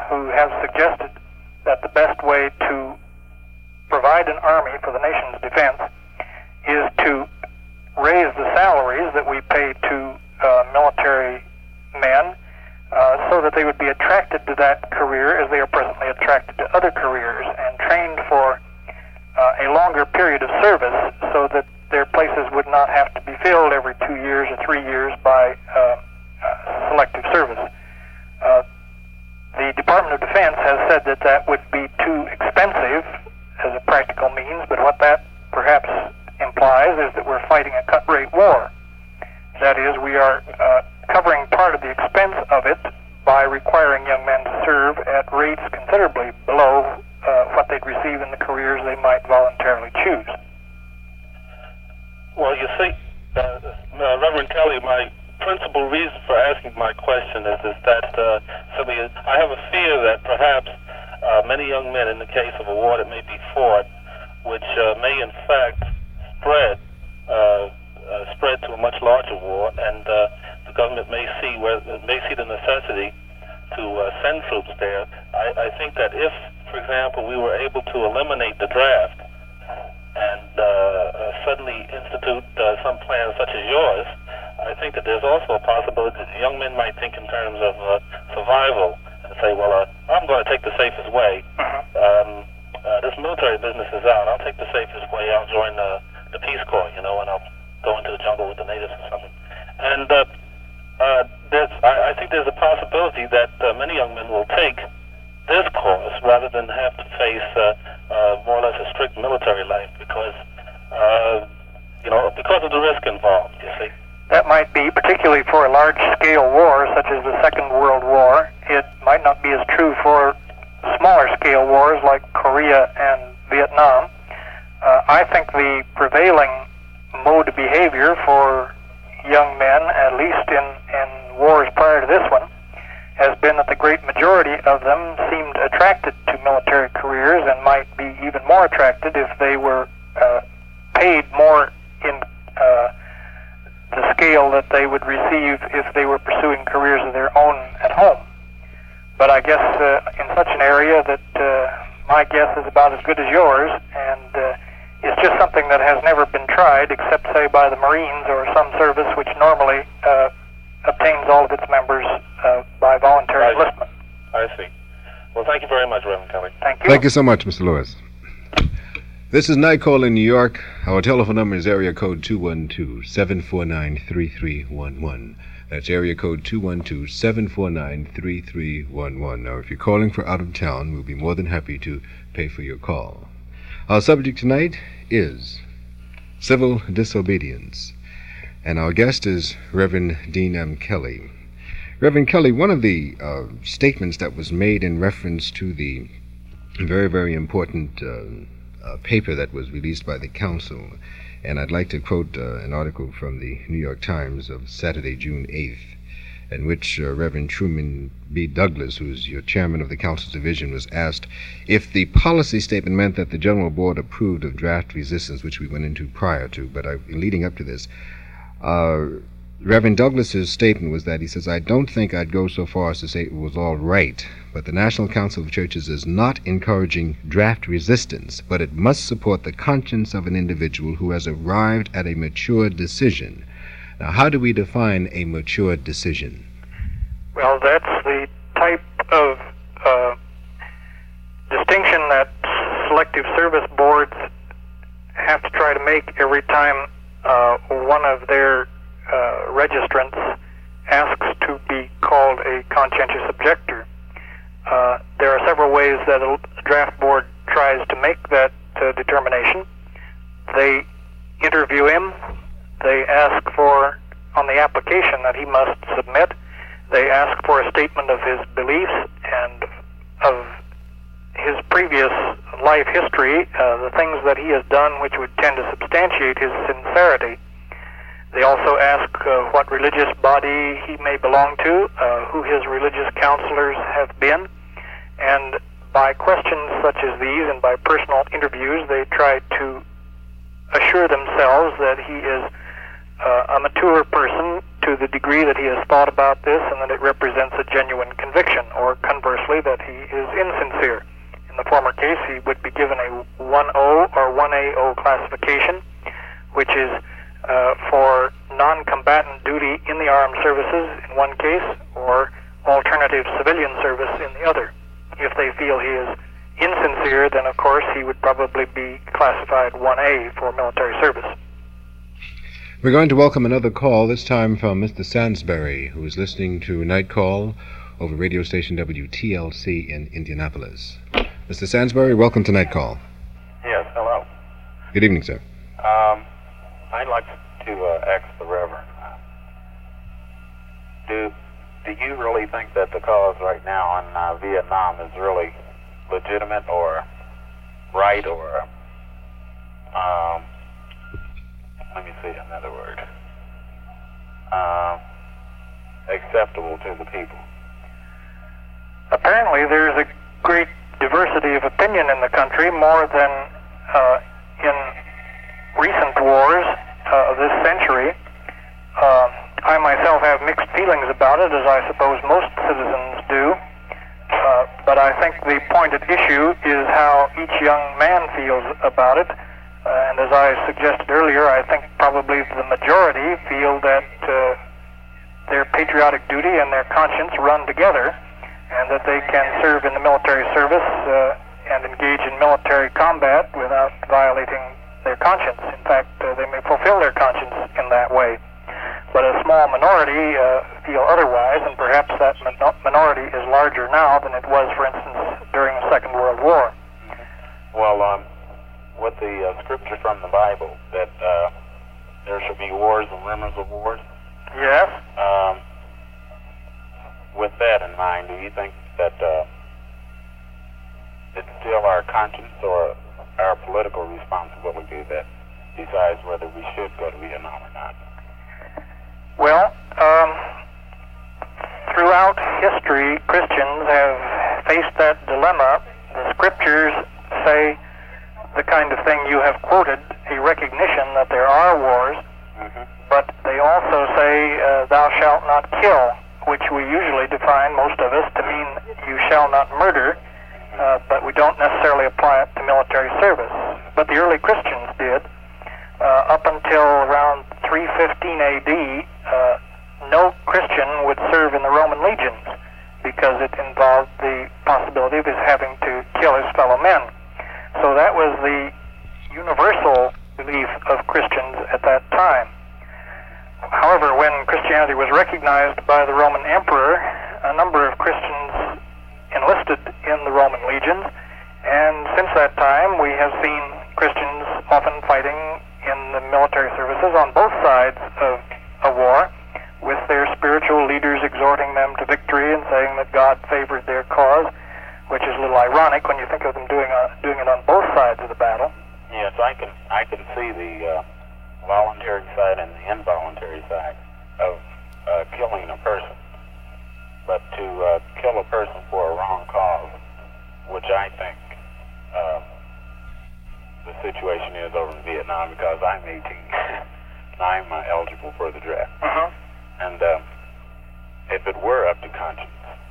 who has suggested that the best way to provide an army for the nation's defense is to raise the salaries that we pay to military men so that they would be attracted to that career as they are presently attracted to other careers, and trained for a longer period of service so that their places would not have to be filled every 2 years or 3 years by selective service. The Department of Defense has said that that would be too expensive as a practical means, but what that perhaps implies is that we're fighting a cut-rate war. That is, we are covering part of the expense of it by requiring young men to serve at rates considerably below what they'd receive in the careers they might voluntarily choose. Well, you see, Reverend Kelly, my principal reason for asking my question is that simply I have a fear that perhaps many young men, in the case of a war that may be fought, which may in fact spread to a much larger war, and the government may see the necessity to send troops there. I think that if, for example, we were able to eliminate the draft and suddenly institute some plan such as yours, I think that there's also a possibility that young men might think in terms of survival and say, well, I'm going to take the safest way. This military business is out. I'll take the safest way. I'll join the Peace Corps, and I'll go into the jungle with the natives or something. And I think there's a possibility that many young men will take this course rather than have to face more or less a strict military life because of the risk involved, you see. That might be, particularly for a large-scale war such as the Second World War. It might not be as true for smaller-scale wars like Korea and Vietnam. I think the prevailing mode of behavior for young men, at least in wars prior to this one, has been that the great majority of them seemed attracted to military careers and might be even more attracted if they were paid more in the scale that they would receive if they were pursuing careers of their own at home. But I guess in such an area that my guess is about as good as yours, and it's just something that has never been tried except, say, by the Marines or some service which normally obtains all of its members by voluntary enlistment. I see. Well, thank you very much, Reverend Kelly. Thank you. Thank you so much, Mr. Lewis. This is Night Call in New York. Our telephone number is area code 212-749-3311. That's area code 212-749-3311. Now, if you're calling for out of town, we'll be more than happy to pay for your call. Our subject tonight is civil disobedience, and our guest is Reverend Dean M. Kelly. Reverend Kelly, one of the statements that was made in reference to the very, very important paper that was released by the council, and I'd like to quote an article from the New York Times of Saturday, June 8th, in which Reverend Truman B. Douglas, who's your chairman of the council's division, was asked if the policy statement meant that the General Board approved of draft resistance, which we went into prior to, but leading up to this, Reverend Douglas's statement was that he says, I don't think I'd go so far as to say it was all right, but the National Council of Churches is not encouraging draft resistance, but it must support the conscience of an individual who has arrived at a mature decision. Now, how do we define a mature decision? Well, that's the type of distinction that selective service boards have to try to make every time one of their registrants asks to be called a conscientious objector. There are several ways that a draft board tries to make that determination. They interview him. They ask for, on the application that he must submit, they ask for a statement of his beliefs and of his previous life history, the things that he has done which would tend to substantiate his sincerity. They also ask what religious body he may belong to, who his religious counselors have been, and by questions such as these and by personal interviews, they try to assure themselves that he is a mature person to the degree that he has thought about this and that it represents a genuine conviction, or conversely, that he is insincere. In the former case, he would be given a 1O or 1AO classification, which is for non-combatant duty in the armed services in one case, or alternative civilian service in the other. If they feel he is insincere, then of course he would probably be classified 1A for military service. We're going to welcome another call, this time from Mr. Sansbury, who is listening to Night Call over radio station WTLC in Indianapolis. Mr. Sansbury, welcome to Night Call. Yes, hello. Good evening, sir. I'd like to ask the Reverend, do you really think that the cause right now in Vietnam is really legitimate or right, or let me see another word, acceptable to the people? Apparently there's a great diversity of opinion in the country, more than in recent wars of this century. I myself have mixed feelings about it, as I suppose most citizens do, but I think the point at issue is how each young man feels about it, and as I suggested earlier, I think probably the majority feel that their patriotic duty and their conscience run together, and that they can serve in the military service and engage in military combat without violating their conscience. In fact, they may fulfill their conscience in that way. But a small minority feel otherwise, and perhaps that minority is larger now than it was, for instance, during the Second World War. Well, with the scripture from the Bible that there should be wars and rumors of wars. Yes. With that in mind, do you think that it's still our conscience or our political responsibility that decides whether we should go to Vietnam or not? Well, throughout history, Christians have faced that dilemma. The scriptures say the kind of thing you have quoted, a recognition that there are wars, but they also say, thou shalt not kill, which we usually define, most of us, to mean you shall not murder, but we don't necessarily apply it to military service. But the early Christians did. Up until around 315 AD, no Christian would serve in the Roman legions because it involved the possibility of his having to kill his fellow men. So that was the universal belief of Christians at that time. However, when Christianity was recognized by the Roman emperor, a number of Christians enlisted in the Roman legions, and since that time we have seen Christians often fighting in the military services on both sides of a war, with their spiritual leaders exhorting them to victory and saying that God favored their cause, which is a little ironic when you think of them doing it on both sides of the battle. Yes, I can see the voluntary side and the involuntary side of killing a person. But to kill a person for a wrong cause, which I think the situation is over in Vietnam, because I'm 18 and I'm eligible for the draft. And if it were up to conscience,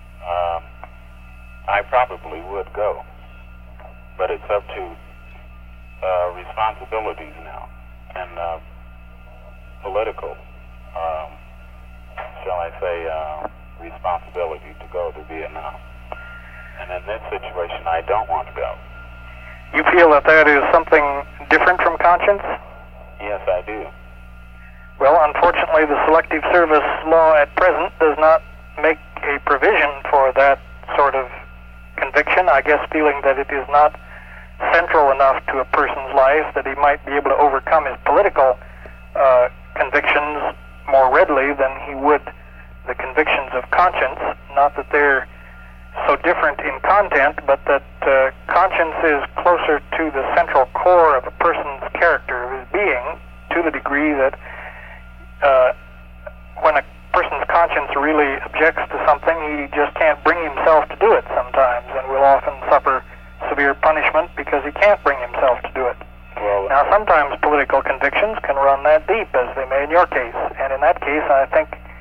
I probably would go. But it's up to responsibilities now and political, shall I say, responsibility to go to Vietnam. And in this situation, I don't want to go. You feel that that is something different from conscience? Yes, I do. Well, unfortunately, the Selective Service law at present does not make a provision for that sort of conviction, I guess feeling that it is not central enough to a person's life that he might be able to overcome his political convictions more readily than he would the convictions of conscience. Not that they're so different in content, but that conscience is closer to the central core of a person's character, of his being, to the degree that when a person's conscience really objects to something, he just can't bring himself to do it sometimes, and will often suffer severe punishment because he can't bring himself to do it. Well, now, sometimes political convictions can run that deep, as they may in your case, and in that case, I think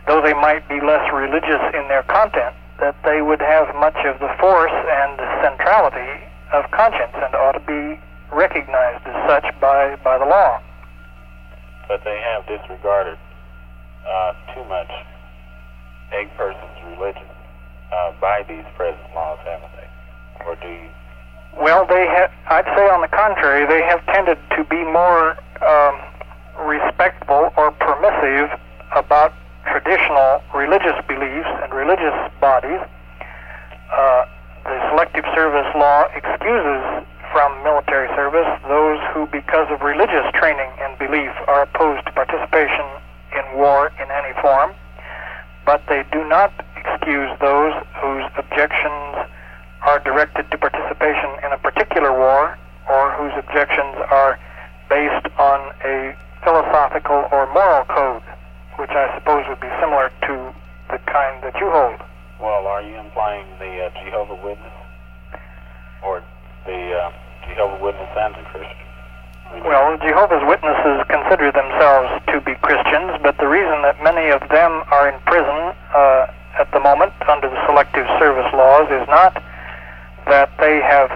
though they might be less religious in their content, that they would have much of the force and centrality of conscience and ought to be recognized as such by the law. But they have disregarded too much a person's religion by these present laws, haven't they? Or do you? Well, I'd say on the contrary, they have tended to be more respectful or permissive about traditional religious beliefs and religious bodies. The Selective Service Law excuses from military service those who, because of religious training and belief, are opposed to participation in war in any form, but they do not excuse those whose objections are directed to participation in a particular war, or whose objections are based on a philosophical or moral code, which I suppose would be similar to the kind that you hold. Well, are you implying the Jehovah's Witness, or the Jehovah's Witness and the Christian? Well, Jehovah's Witnesses consider themselves to be Christians, but the reason that many of them are in prison at the moment under the Selective Service laws is not that they have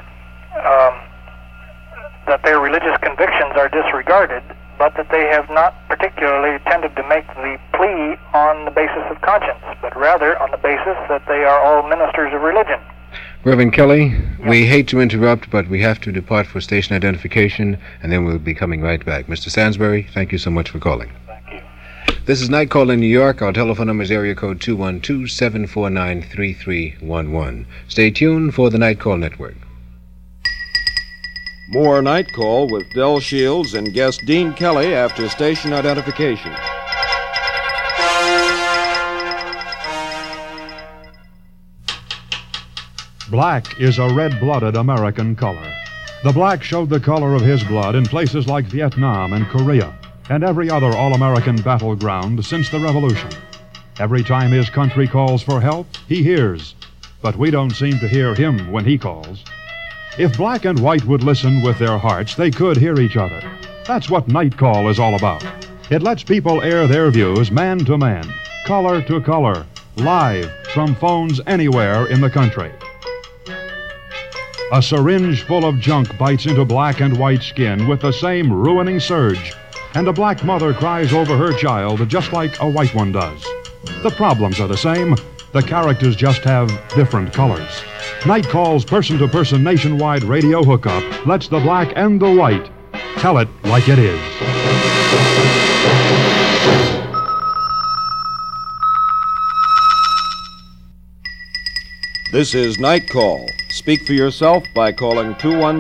that their religious convictions are disregarded, but that they have not particularly tended to make the plea on the basis of conscience, but rather on the basis that they are all ministers of religion. Reverend Kelly, we hate to interrupt, but we have to depart for station identification, and then we'll be coming right back. Mr. Stansbury, thank you so much for calling. Thank you. This is Night Call in New York. Our telephone number is area code 212-749-3311. Stay tuned for the Night Call Network. More Night Call with Del Shields and guest Dean Kelly after station identification. Black is a red-blooded American color. The black showed the color of his blood in places like Vietnam and Korea and every other all-American battleground since the Revolution. Every time his country calls for help, he hears. But we don't seem to hear him when he calls. If black and white would listen with their hearts, they could hear each other. That's what Night Call is all about. It lets people air their views man to man, color to color, live from phones anywhere in the country. A syringe full of junk bites into black and white skin with the same ruining surge, and a black mother cries over her child just like a white one does. The problems are the same. The characters just have different colors. Night Call's person-to-person nationwide radio hookup lets the black and the white tell it like it is. This is Night Call. Speak for yourself by calling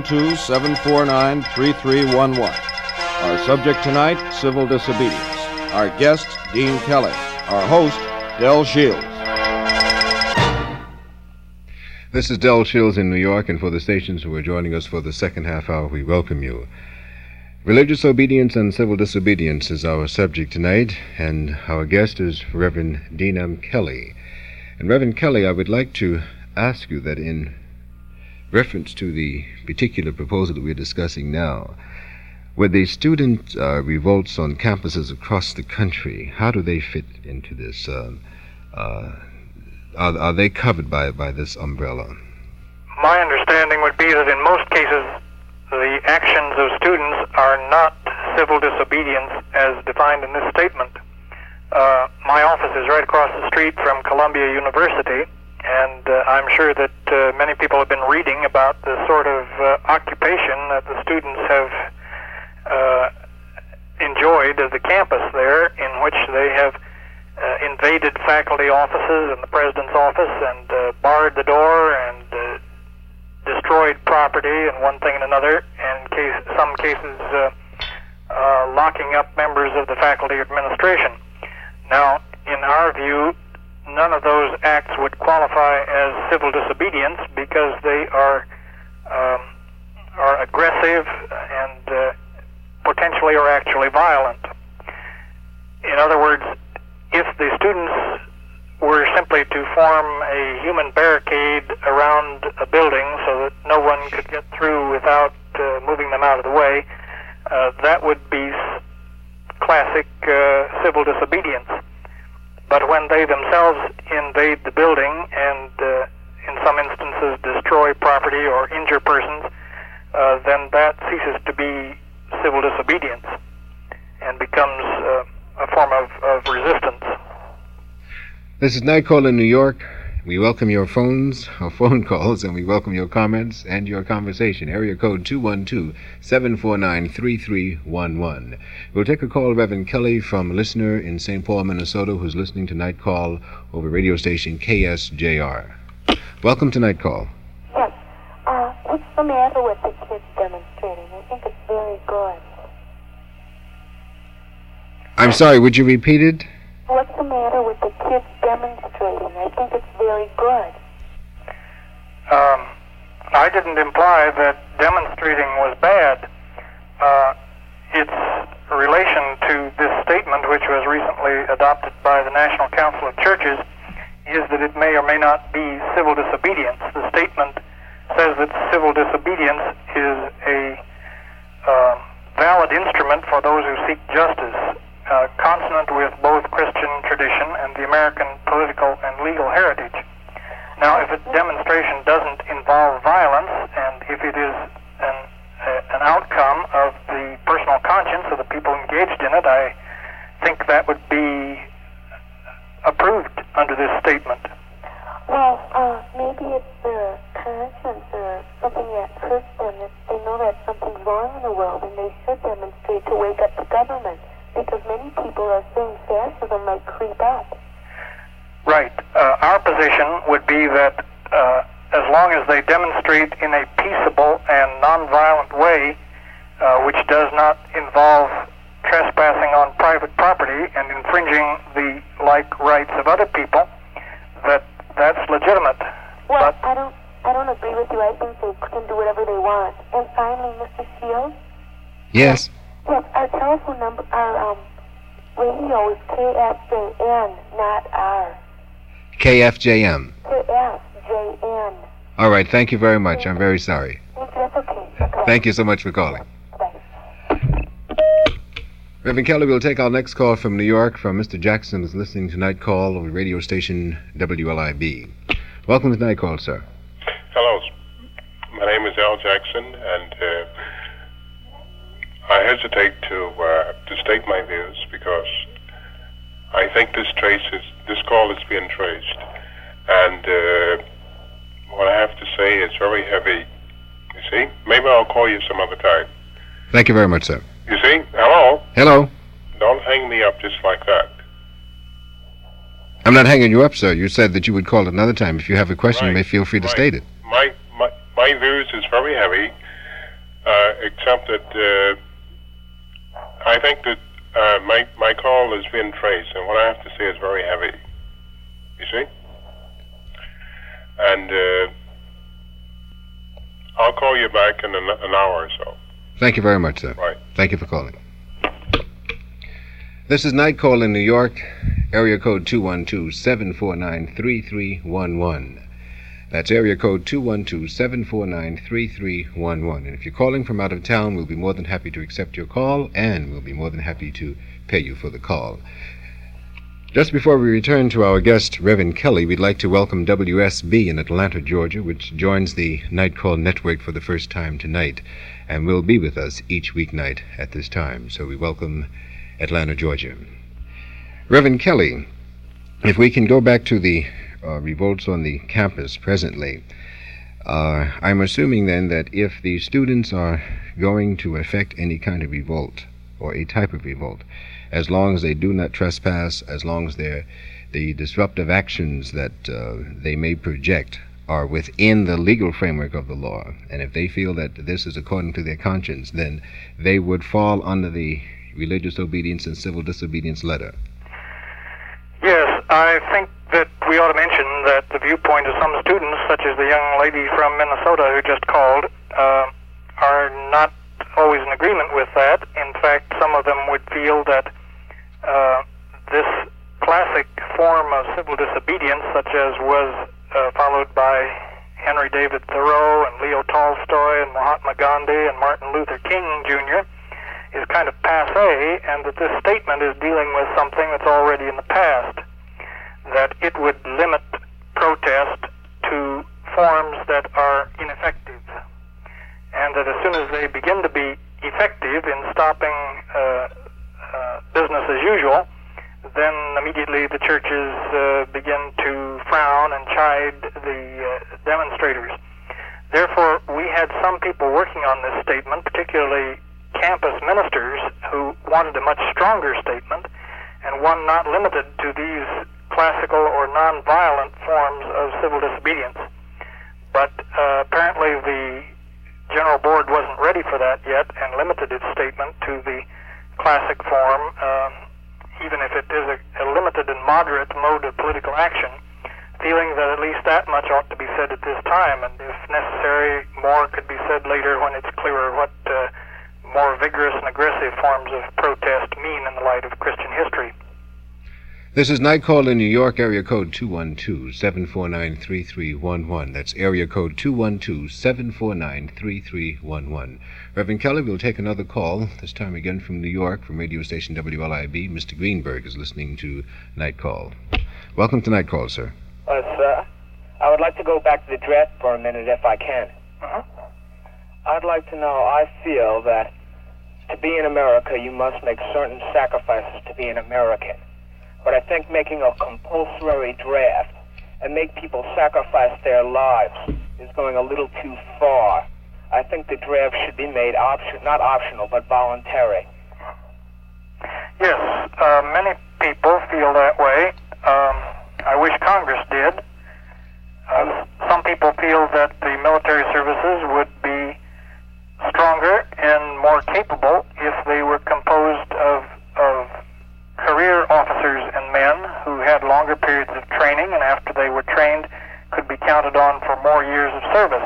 212-749-3311. Our subject tonight, civil disobedience. Our guest, Dean Kelly. Our host, Del Shields. This is Del Shields in New York, and for the stations who are joining us for the second half hour, we welcome you. Religious obedience and civil disobedience is our subject tonight, and our guest is Reverend Dean M. Kelly. And Reverend Kelly, I would like to ask you that in reference to the particular proposal that we're discussing now, with the student revolts on campuses across the country, how do they fit into this? Are they covered by this umbrella? My understanding would be that in most cases the actions of students are not civil disobedience as defined in this statement. My office is right across the street from Columbia University, and I'm sure that many people have been reading about the sort of occupation that the students have enjoyed of the campus there, in which they have invaded faculty offices and the president's office and barred the door and destroyed property and one thing and another, and some cases locking up members of the faculty administration. Now, in our view, none of those acts would qualify as civil disobedience because they are aggressive and potentially or actually violent. In other words, if the students were simply to form a human barricade around a building so that no one could get through without moving them out of the way, that would be classic civil disobedience. But when they themselves invade the building and in some instances destroy property or injure persons, then that ceases to be civil disobedience and becomes a form of resistance. This is Night Call in New York. We welcome your phone calls, and we welcome your comments and your conversation. Area code 212-749-3311. We'll take a call, Reverend Kelly, from a listener in St. Paul, Minnesota, who's listening to Night Call over radio station KSJR. Welcome to Night Call. Yes. What's the matter with the kids demonstrating? I think it's very good. I'm sorry, would you repeat it? What's the matter with the kids demonstrating? I think it's very good. I didn't imply that demonstrating was bad. Its relation to this statement, which was recently adopted by the National Council of Churches, is that it may or may not be civil disobedience. The statement says that civil disobedience is a valid instrument for those who seek justice, consonant with both Christian tradition and the American political and legal heritage. Now, if a demonstration doesn't involve violence, and if it is an outcome of the personal conscience of the people engaged in it, I think that would be approved under this statement. Well, maybe it's their conscience or something that hurts them. That they know that something's wrong in the world, and they should demonstrate to wake up the government. Because many people are saying fascism might creep up. Right. Our position would be that as long as they demonstrate in a peaceable and nonviolent way, which does not involve trespassing on private property and infringing the like rights of other people, that's legitimate. Well, I don't agree with you. I think they can do whatever they want. And finally, Mr. Shields? Yes. Yes, our telephone number, our radio is KFJN, not R. KFJM. KFJN. All right, thank you very much. I'm very sorry. Thank you, that's okay. Thank you so much for calling. Bye. Reverend Kelly, we'll take our next call from New York from Mr. Jackson, who's listening to Night Call over radio station WLIB. Welcome to Night Call, sir. Hello. My name is Al Jackson, and I hesitate to state my views because I think this call is being traced, and what I have to say is very heavy. You see? Maybe I'll call you some other time. Thank you very much, sir. You see? Hello? Hello. Don't hang me up just like that. I'm not hanging you up, sir. You said that you would call another time. If you have a question, you may feel free to state it. My views is very heavy, except that I think that my call is being traced, and what I have to say is very heavy. You see? And I'll call you back in an hour or so. Thank you very much, sir. Right. Thank you for calling. This is Night Call in New York, area code 212-749-3311. That's area code 212-749-3311. And if you're calling from out of town, we'll be more than happy to accept your call, and we'll be more than happy to pay you for the call. Just before we return to our guest, Reverend Kelly, we'd like to welcome WSB in Atlanta, Georgia, which joins the Night Call Network for the first time tonight, and will be with us each weeknight at this time. So we welcome Atlanta, Georgia. Reverend Kelly, if we can go back to the revolts on the campus presently, I'm assuming then that if the students are going to effect any kind of revolt, or a type of revolt, as long as they do not trespass, as long as the disruptive actions that they may project are within the legal framework of the law, and if they feel that this is according to their conscience, then they would fall under the religious obedience and civil disobedience letter. Yes, I think that we ought to mention that the viewpoint of some students, such as the young lady from Minnesota who just called, are not always in agreement with that. In fact, some of them would feel that this classic form of civil disobedience, such as was followed by Henry David Thoreau and Leo Tolstoy and Mahatma Gandhi and Martin Luther King Jr., is kind of passé, and that this statement is dealing with something that's already in the past. that it would limit protest to forms that are ineffective, and that as soon as they begin to be effective in stopping business as usual, then immediately the churches begin to frown and chide the demonstrators. Therefore, we had some people working on this statement, particularly campus ministers, who wanted a much stronger statement, and one not limited to these classical or non-violent forms of civil disobedience. But apparently the General Board wasn't ready for that yet and limited its statement to the classic form, even if it is a limited and moderate mode of political action, feeling that at least that much ought to be said at this time, and if necessary, more could be said later when it's clearer what more vigorous and aggressive forms of protest mean in the light of Christian history. This is Night Call in New York, area code 212-749-3311. That's area code 212-749-3311. Reverend Kelly, we'll take another call, this time again from New York, from radio station WLIB. Mr. Greenberg is listening to Night Call. Welcome to Night Call, sir. Sir, I would like to go back to the draft for a minute, if I can. I'd like to know, I feel that to be in America, you must make certain sacrifices to be an American. But I think making a compulsory draft and make people sacrifice their lives is going a little too far. I think the draft should be made not optional, but voluntary. Yes, many people feel that way. I wish Congress did. Some people feel that the military services would be stronger and more capable if they were composed of career officers and men who had longer periods of training, and after they were trained could be counted on for more years of service.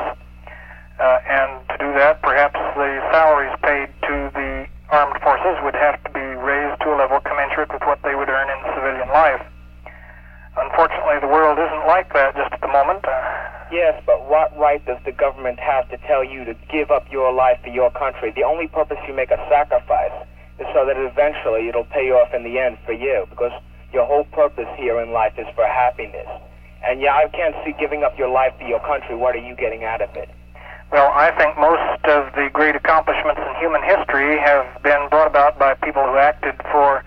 And to do that, perhaps the salaries paid to the armed forces would have to be raised to a level commensurate with what they would earn in civilian life. Unfortunately, the world isn't like that just at the moment. Yes, but what right does the government have to tell you to give up your life for your country? The only purpose you make a sacrifice is so that eventually it'll pay off in the end for you, because your whole purpose here in life is for happiness. And yeah, I can't see giving up your life for your country. What are you getting out of it? Well, I think most of the great accomplishments in human history have been brought about by people who acted for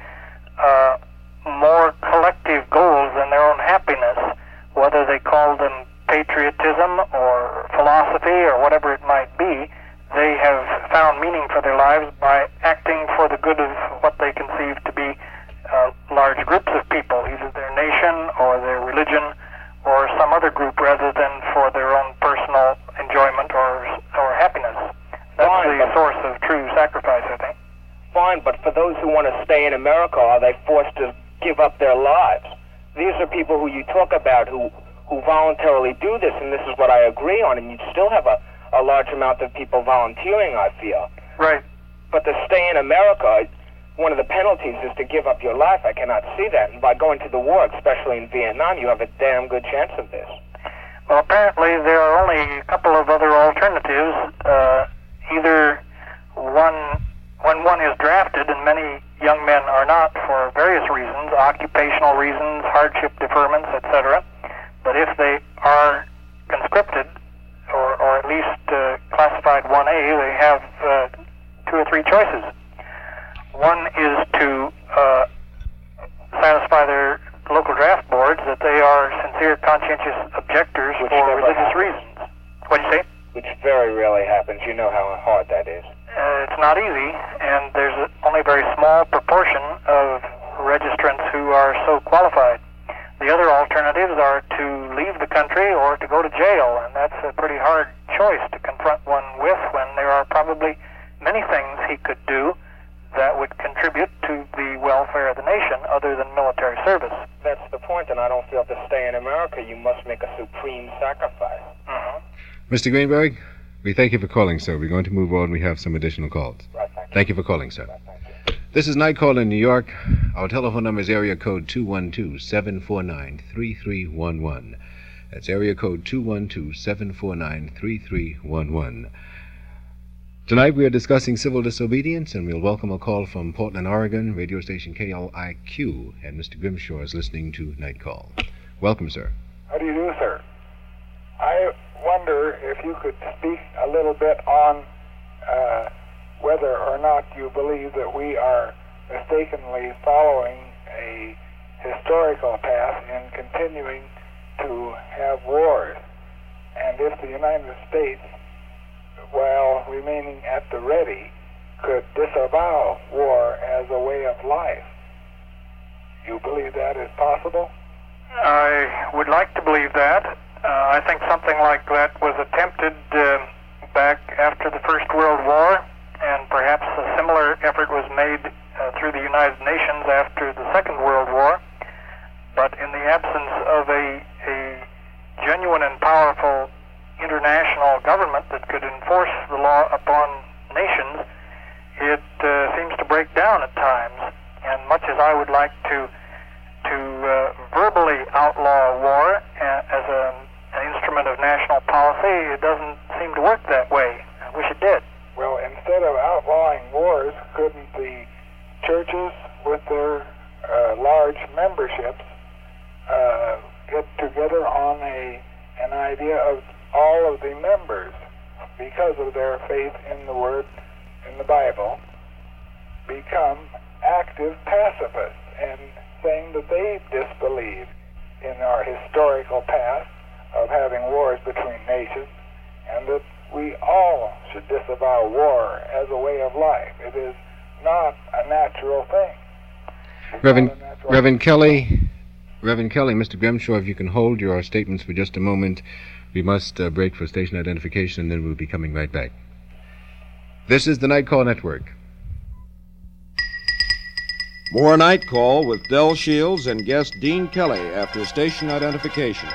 more collective goals than their own happiness, whether they called them patriotism or philosophy or whatever it might be. They have found meaning for their lives by acting for the good of what they conceive to be large groups of people, either their nation or their religion or some other group, rather than for their own personal enjoyment or happiness. That's the source of true sacrifice, I think. Fine, but for those who want to stay in America, are they forced to give up their lives? These are people who you talk about who voluntarily do this, and this is what I agree on, and you still have a large amount of people volunteering, I feel. Right. But to stay in America, one of the penalties is to give up your life. I cannot see that. And by going to the war, especially in Vietnam, you have a damn good chance of this. Well, apparently there are only a couple of other alternatives. Either when one is drafted, and many young men are not for various reasons, occupational reasons, hardship deferments, etc. But if they are conscripted, or at least classified 1A, they have 2 or 3 choices. One is to satisfy their local draft boards that they are sincere, conscientious objectors for religious reasons. What do you say? Which very rarely happens. You know how hard that is. It's not easy, and there's only a very small proportion of registrants who are so qualified. The other alternatives are to leave the country or to go to jail, and that's a pretty hard choice to confront one with when there are probably many things he could do that would contribute to the welfare of the nation other than military service. That's the point, and I don't feel to stay in America you must make a supreme sacrifice. Mr. Greenberg, we thank you for calling, sir. We're going to move on. We have some additional calls. Right, thank you for calling, sir. Right, thank you. This is Night Call in New York. Our telephone number is area code 212-749-3311. That's area code 212-749-3311. Tonight we are discussing civil disobedience, and we'll welcome a call from Portland, Oregon, radio station KLIQ, and Mr. Grimshaw is listening to Night Call. Welcome, sir. How do you do, sir? I wonder if you could speak a little bit on whether or not you believe that we are mistakenly following a historical path in continuing to have wars, and if the United States, while remaining at the ready, could disavow war as a way of life. You believe that is possible? I would like to believe that. I think something like that was attempted back after the First World War, and perhaps a similar effort was made through the United Nations after the Second World War. But in the absence of a genuine and powerful international government that could enforce the law upon nations, it seems to break down at times. And much as I would like to verbally outlaw war as an instrument of national policy, it doesn't seem to work that way. I wish it did. Well, instead of outlawing wars, couldn't the churches with their large memberships get together on an idea of all of the members, because of their faith in the Word, in the Bible, become active pacifists and saying that they disbelieve in our historical past of having wars between nations, and that we all should disavow war as a way of life. It is not a natural thing. Reverend Kelly, Mr. Grimshaw, if you can hold your statements for just a moment. We must break for station identification, and then we'll be coming right back. This is the Night Call Network. More Night Call with Del Shields and guest Dean Kelly after station identification.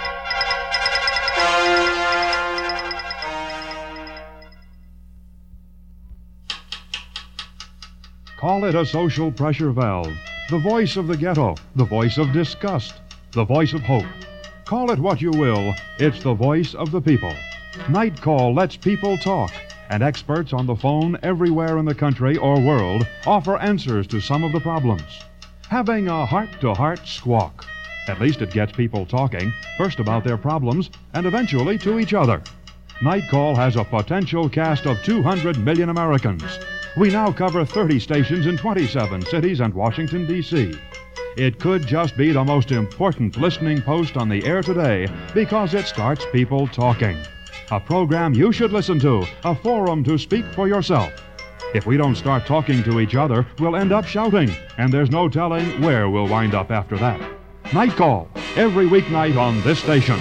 Call it a social pressure valve, the voice of the ghetto, the voice of disgust, the voice of hope. Call it what you will, it's the voice of the people. Night Call lets people talk, and experts on the phone everywhere in the country or world offer answers to some of the problems. Having a heart-to-heart squawk. At least it gets people talking, first about their problems, and eventually to each other. Night Call has a potential cast of 200 million Americans. We now cover 30 stations in 27 cities and Washington, D.C. It could just be the most important listening post on the air today because it starts people talking. A program you should listen to, a forum to speak for yourself. If we don't start talking to each other, we'll end up shouting, and there's no telling where we'll wind up after that. Night Call, every weeknight on this station.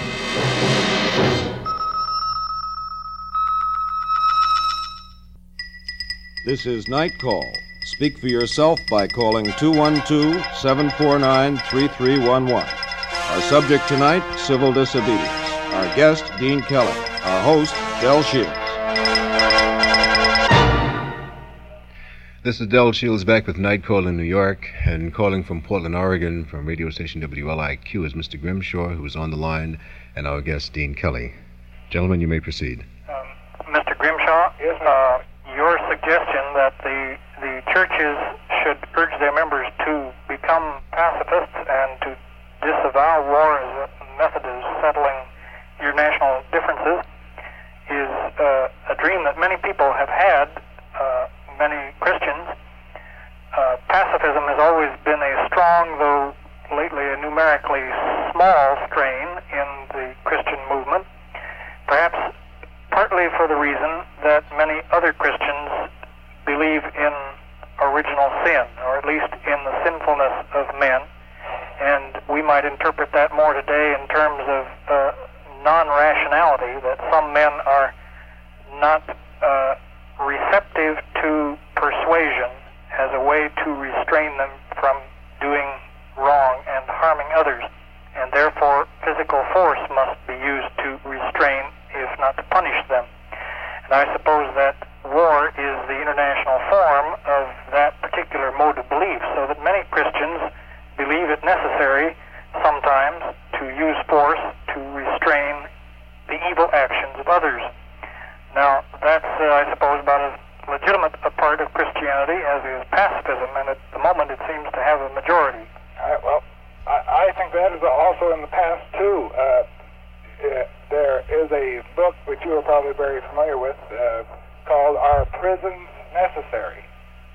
This is Night Call. Speak for yourself by calling 212-749-3311. Our subject tonight, civil disobedience. Our guest, Dean Kelly. Our host, Del Shields. This is Del Shields back with Night Call in New York, and calling from Portland, Oregon, from radio station WLIQ is Mr. Grimshaw, who is on the line, and our guest, Dean Kelly. Gentlemen, you may proceed. Mr. Grimshaw, your suggestion that the churches should urge their members to become pacifists and to disavow war as a method of settling your national differences is a dream that many people have had, many Christians. Pacifism has always been a strong, though lately a numerically small strain in the Christian movement, perhaps partly for the reason that many other Christians believe in original sin, or at least in the sinfulness of men. And we might interpret that more today in terms of non-rationality, that some men are not receptive to persuasion as a way to restrain them from doing wrong and harming others. And therefore, physical force must be used to restrain, if not to punish them. And I suppose that war is the international form of that particular mode of belief, so that many Christians believe it necessary sometimes to use force to restrain the evil actions of others. Now, that's, I suppose, about as you are probably very familiar with, called Are Prisons Necessary?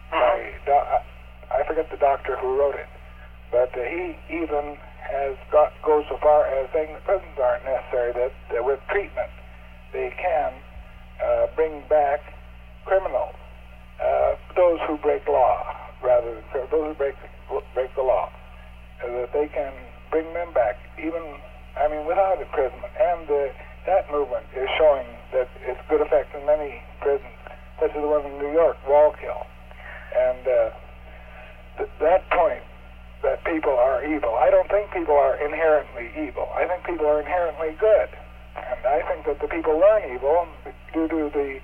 I forget the doctor who wrote it, but he even goes so far as saying that prisons aren't necessary, that with treatment they can bring back criminals, those who break law, rather than those who break the law, that they can bring them back, without imprisonment. And that movement is showing that it's good effect in many prisons, such as the one in New York, Wallkill. And that point that people are evil, I don't think people are inherently evil. I think people are inherently good. And I think that the people learn evil due to the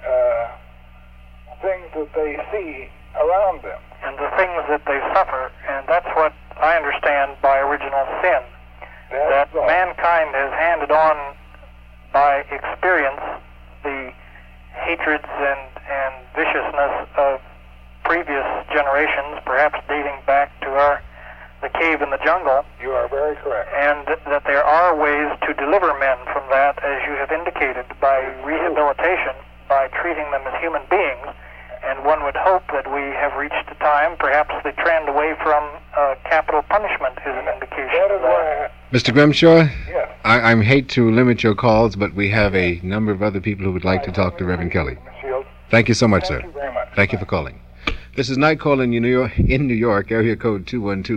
things that they see around them. And the things that they suffer, and that's what I understand by original sin. That mankind has handed on by experience the hatreds and viciousness of previous generations, perhaps dating back to the cave in the jungle. You are very correct. And that there are ways to deliver men from that, as you have indicated, by rehabilitation, by treating them as human beings. And one would hope that we have reached a time, perhaps the trend away from capital punishment is an indication of that. Mr. Grimshaw? Yes. I hate to limit your calls, but we have a number of other people who would like to talk to Reverend Kelly. Thank you so much, sir. Thank you very much. Thank you for calling. This is Night Call in New York, area code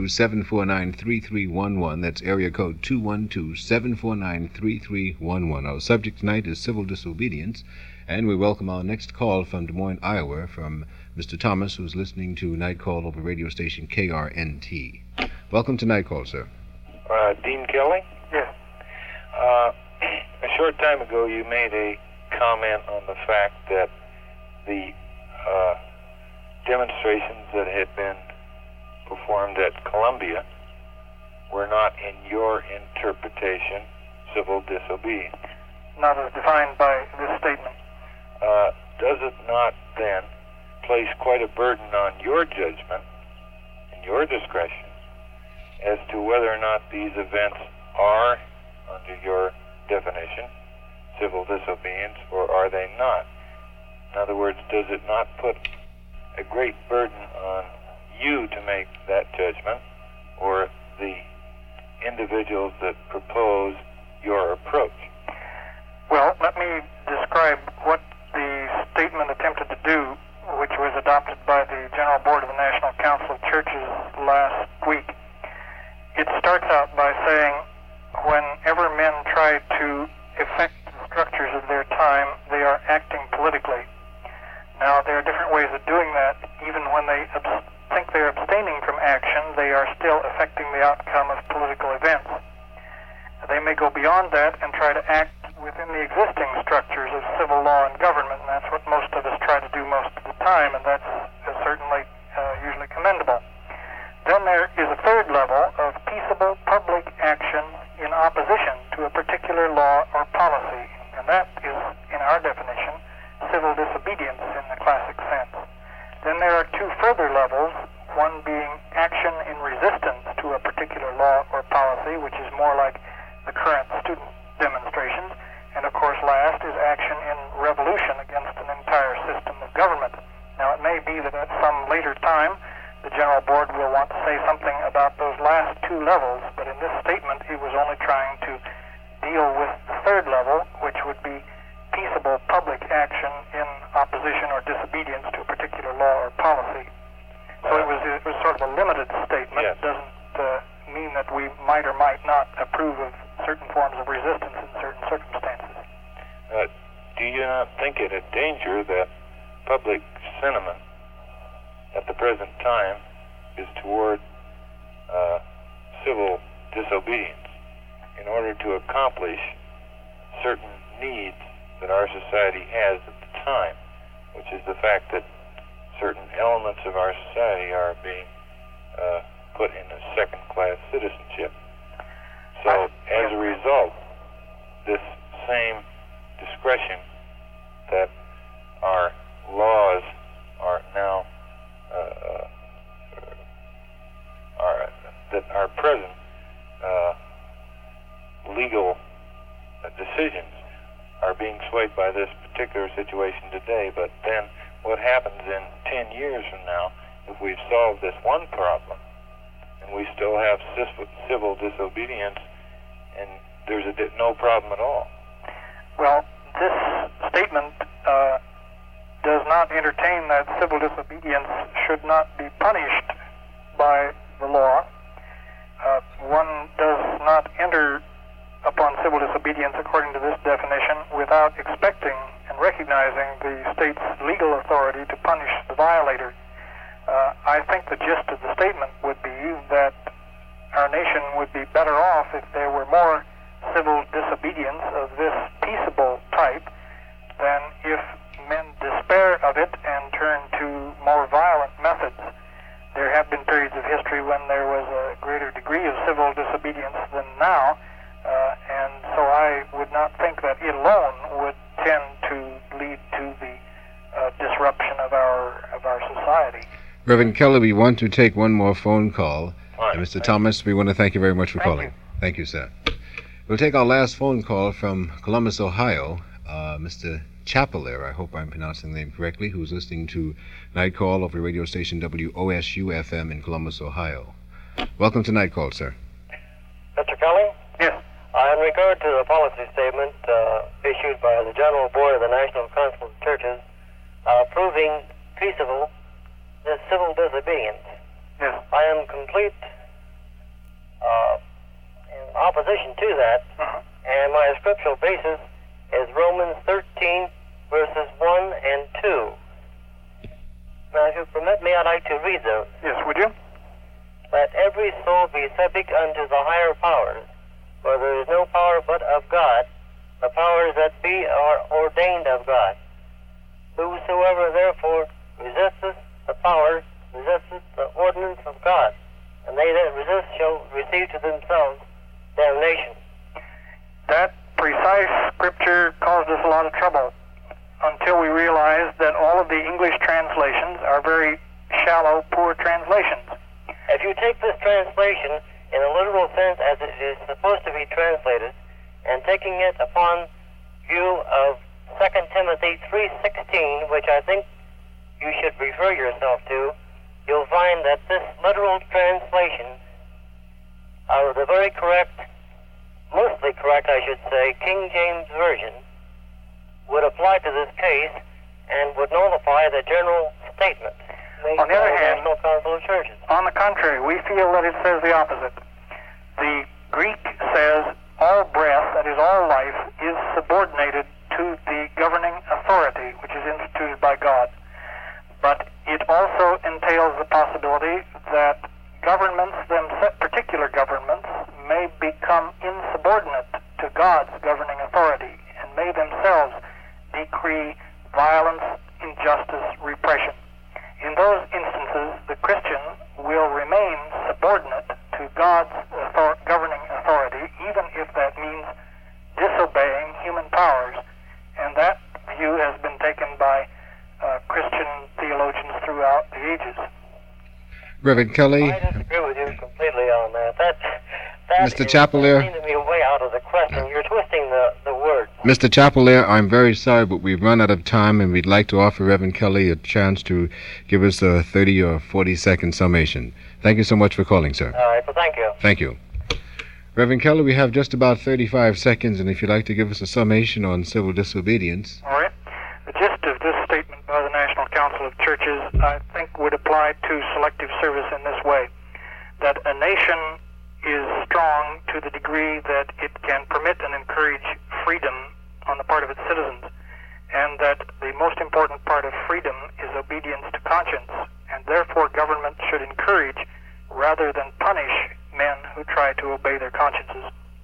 212-749-3311. That's area code 212-749-3311. Our subject tonight is civil disobedience, and we welcome our next call from Des Moines, Iowa, from Mr. Thomas, who's listening to Night Call over radio station KRNT. Welcome to Night Call, sir. Dean Kelly? Yes. A short time ago, you made a comment on the fact that the demonstrations that had been performed at Columbia were not, in your interpretation, civil disobedience. Not as defined by this statement. Does it not then place quite a burden on your judgment and your discretion as to whether or not these events are, under your definition, civil disobedience, or are they not? In other words, does it not put a great burden on you to make that judgment, or the individuals that propose your approach? Well, let me describe what the statement attempted to do, which was adopted by the General Board of the National Council of Churches last week. It starts out by saying, whenever men try to effect the structures of their time, they are acting politically. Now, there are different ways of doing that. Even when they think they're abstaining from action, they are still affecting the outcome of political events. They may go beyond that and try to act within the existing structures of civil law and government, and that's what most of us try to do most of the time, and that's certainly usually commendable. Then there is a third level of peaceable public action in opposition to a particular law or policy, and that is, in our definition, civil disobedience in the classic sense. Then there are two further levels, one being action in resistance to a particular law or policy, which is more like the current student demonstrations, and of course last is action in revolution against an entire system of government. Now it may be that at some later time the General Board will want to say something about those last two levels, but in this statement he was only trying to deal with the third level, which would be peaceable public action in opposition or disobedience to a particular law or policy. So it was sort of a limited statement. Yes. It doesn't mean that we might or might not approve of certain forms of resistance in certain circumstances. Do you not think it a danger that public sentiment at the present time is toward civil disobedience in order to accomplish certain needs that our society has at the time, which is the fact that certain elements of our society are being put in a second-class citizenship. So, as a result, this same discretion that our laws are now, that our present legal decisions are being swayed by this particular situation today. But then what happens in 10 years from now if we've solved this one problem and we still have civil disobedience and there's no problem at all? Well, this statement does not entertain that civil disobedience should not be punished by the law. One does not enter upon civil disobedience according to this definition without expecting and recognizing the state's legal authority to punish the violator. I think the gist of the statement would be that our nation would be better off if there were more civil disobedience of this peaceable type than if men despair of it and turn to more violent methods. There have been periods of history when there was a greater degree of civil disobedience than now, and so I would not think that it alone would tend to lead to the disruption of our society. Reverend Kelly, we want to take one more phone call. Right. And Mr. Thomas, we want to thank you very much for calling. Thank you, sir. We'll take our last phone call from Columbus, Ohio. Mr. Chapelier, I hope I'm pronouncing the name correctly, who's listening to Night Call over radio station WOSU-FM in Columbus, Ohio. Welcome to Night Call, sir. Mr. Kelly? Yes. In regard to the policy statement issued by the General Board of the National Council of Churches proving peaceable this civil disobedience, yes, I am complete in opposition to that, and my scriptural basis is Romans 13, verses 1 and 2. Now, if you permit me, I'd like to read those. Yes, would you? Let every soul be subject unto the higher powers, for there is no power but of God. The powers that be are ordained of God. Whosoever therefore resisteth the power, resisteth the ordinance of God, and they that resist shall receive to themselves damnation. That precise scripture caused us a lot of trouble until we realized that all of the English translations are very shallow, poor translations. If you take this translation in a literal sense as it is supposed to be translated, and taking it upon view of 2 Timothy 3:16, which I think you should refer yourself to, you'll find that this literal translation of the very correct, mostly correct, I should say, King James Version would apply to this case and would nullify the general statement made On the by other the hand, National Council of Churches. On the contrary, we feel that it says the opposite. The Greek says all breath, that is all life, is subordinated to the governing authority, which is instituted by God. But it also entails the possibility that governments, particular governments, may become insubordinate to God's governing authority and may themselves decree violence, injustice, repression. In those instances, the Christian will remain subordinate to God's governing authority, even if that means disobeying human powers. And that view has been taken by Christian theologians throughout the ages. Reverend Kelly. I disagree with you completely on that. That Mr. Chapelier. seems to be way out of the question. You're twisting the words. Mr. Chapelier, I'm very sorry, but we've run out of time, and we'd like to offer Reverend Kelly a chance to give us a 30 or 40-second summation. Thank you so much for calling, sir. All right, well, thank you. Thank you. Reverend Kelly, we have just about 35 seconds, and if you'd like to give us a summation on civil disobedience. All right. The gist of this statement by the National Council of Churches, I think, would apply to selective service in this way, that a nation is strong to the degree that it can permit and encourage freedom on the part of its citizens, and that the most important part of freedom is obedience to conscience, and therefore government should encourage rather than punish men who try to obey their consciences.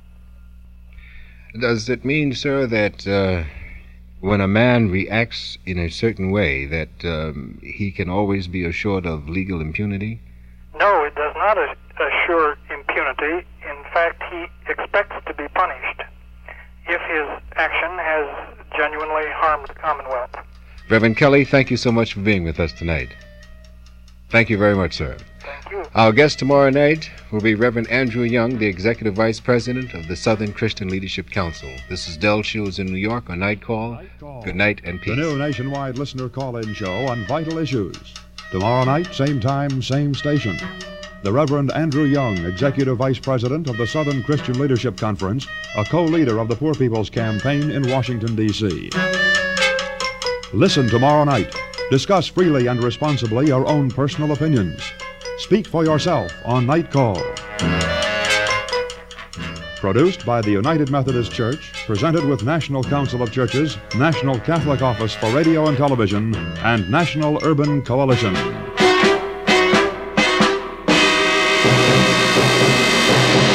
Does it mean, sir, that when a man reacts in a certain way, that he can always be assured of legal impunity? No, it does not assure impunity. In fact, he expects to be punished if his action has genuinely harmed the Commonwealth. Reverend Kelly, thank you so much for being with us tonight. Thank you very much, sir. Thank you. Our guest tomorrow night will be Reverend Andrew Young, the Executive Vice President of the Southern Christian Leadership Council. This is Del Shields in New York on Night Call. Good night and peace. The new nationwide listener call-in show on vital issues. Tomorrow night, same time, same station. The Reverend Andrew Young, Executive Vice President of the Southern Christian Leadership Conference, a co-leader of the Poor People's Campaign in Washington, D.C. Listen tomorrow night. Discuss freely and responsibly your own personal opinions. Speak for yourself on Night Call. Produced by the United Methodist Church, presented with National Council of Churches, National Catholic Office for Radio and Television, and National Urban Coalition.